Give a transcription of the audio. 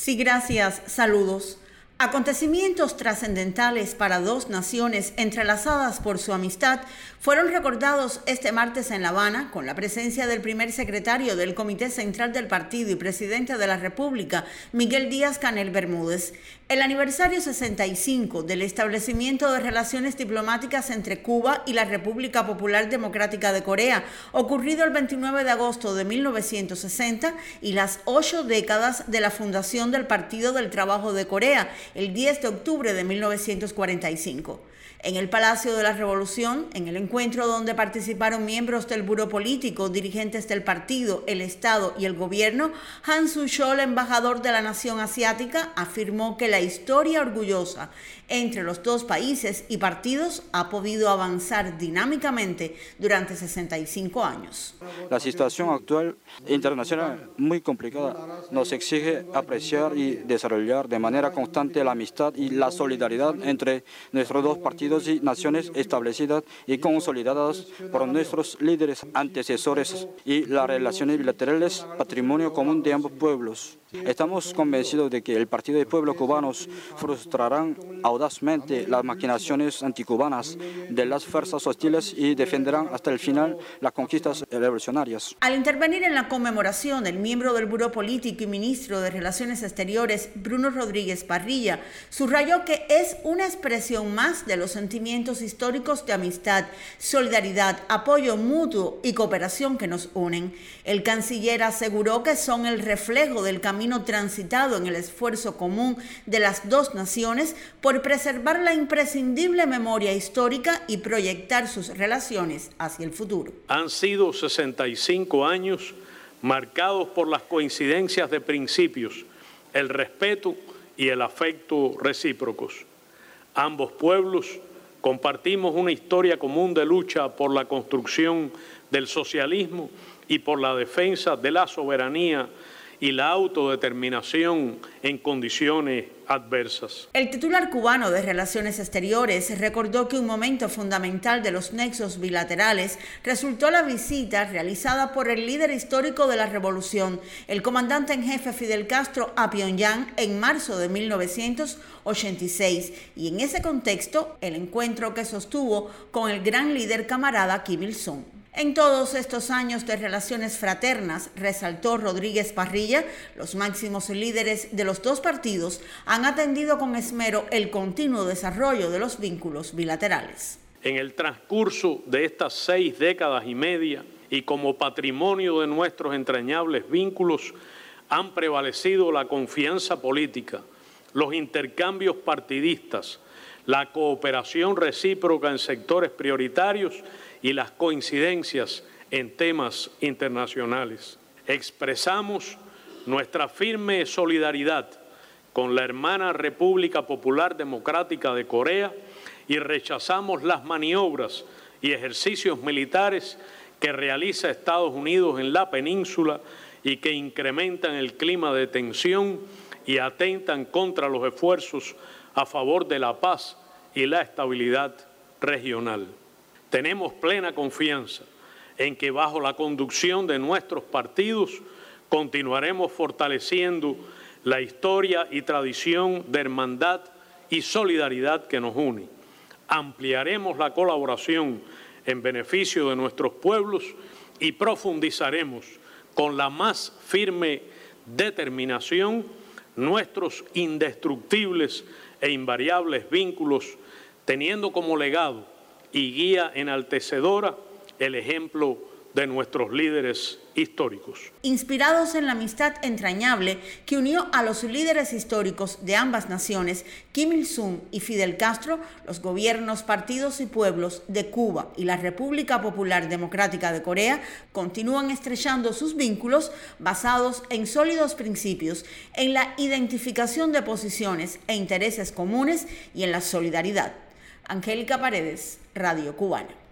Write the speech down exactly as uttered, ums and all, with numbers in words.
Sí, gracias. Saludos. Acontecimientos trascendentales para dos naciones entrelazadas por su amistad fueron recordados este martes en La Habana con la presencia del primer secretario del Comité Central del Partido y presidente de la República, Miguel Díaz-Canel Bermúdez. El aniversario sesenta y cinco del establecimiento de relaciones diplomáticas entre Cuba y la República Popular Democrática de Corea, ocurrido el veintinueve de agosto de mil novecientos sesenta, y las ocho décadas de la fundación del Partido del Trabajo de Corea, el diez de octubre de mil novecientos cuarenta y cinco. En el Palacio de la Revolución, en el encuentro donde participaron miembros del Buró Político, dirigentes del partido, el Estado y el gobierno, Han Suu-chol, embajador de la nación asiática, afirmó que la historia orgullosa entre los dos países y partidos ha podido avanzar dinámicamente durante sesenta y cinco años. La situación actual internacional muy complicada nos exige apreciar y desarrollar de manera constante la amistad y la solidaridad entre nuestros dos partidos y naciones establecidas y consolidadas por nuestros líderes antecesores, y las relaciones bilaterales, patrimonio común de ambos pueblos. Estamos convencidos de que el Partido del Pueblo Cubanos frustrarán audazmente las maquinaciones anticubanas de las fuerzas hostiles y defenderán hasta el final las conquistas revolucionarias. Al intervenir en la conmemoración, el miembro del Buró Político y ministro de Relaciones Exteriores, Bruno Rodríguez Parrilla, subrayó que es una expresión más de los sentimientos históricos de amistad, solidaridad, apoyo mutuo y cooperación que nos unen. El canciller aseguró que son el reflejo del camino transitado en el esfuerzo común de las dos naciones por preservar la imprescindible memoria histórica y proyectar sus relaciones hacia el futuro. Han sido sesenta y cinco años marcados por las coincidencias de principios, el respeto y el afecto recíprocos. Ambos pueblos compartimos una historia común de lucha por la construcción del socialismo y por la defensa de la soberanía y la autodeterminación en condiciones adversas. El titular cubano de Relaciones Exteriores recordó que un momento fundamental de los nexos bilaterales resultó la visita realizada por el líder histórico de la revolución, el comandante en jefe Fidel Castro, a Pyongyang en marzo de mil novecientos ochenta y seis, y en ese contexto el encuentro que sostuvo con el gran líder camarada Kim Il-sung. En todos estos años de relaciones fraternas, resaltó Rodríguez Parrilla, los máximos líderes de los dos partidos han atendido con esmero el continuo desarrollo de los vínculos bilaterales. En el transcurso de estas seis décadas y media, y como patrimonio de nuestros entrañables vínculos, han prevalecido la confianza política, los intercambios partidistas, la cooperación recíproca en sectores prioritarios y las coincidencias en temas internacionales. Expresamos nuestra firme solidaridad con la hermana República Popular Democrática de Corea y rechazamos las maniobras y ejercicios militares que realiza Estados Unidos en la península y que incrementan el clima de tensión y atentan contra los esfuerzos a favor de la paz y la estabilidad regional. Tenemos plena confianza en que bajo la conducción de nuestros partidos continuaremos fortaleciendo la historia y tradición de hermandad y solidaridad que nos une. Ampliaremos la colaboración en beneficio de nuestros pueblos y profundizaremos con la más firme determinación nuestros indestructibles e invariables vínculos, teniendo como legado y guía enaltecedora el ejemplo de nuestros líderes históricos. Inspirados en la amistad entrañable que unió a los líderes históricos de ambas naciones, Kim Il-sung y Fidel Castro, los gobiernos, partidos y pueblos de Cuba y la República Popular Democrática de Corea continúan estrechando sus vínculos basados en sólidos principios, en la identificación de posiciones e intereses comunes y en la solidaridad. Angélica Paredes, Radio Cubana.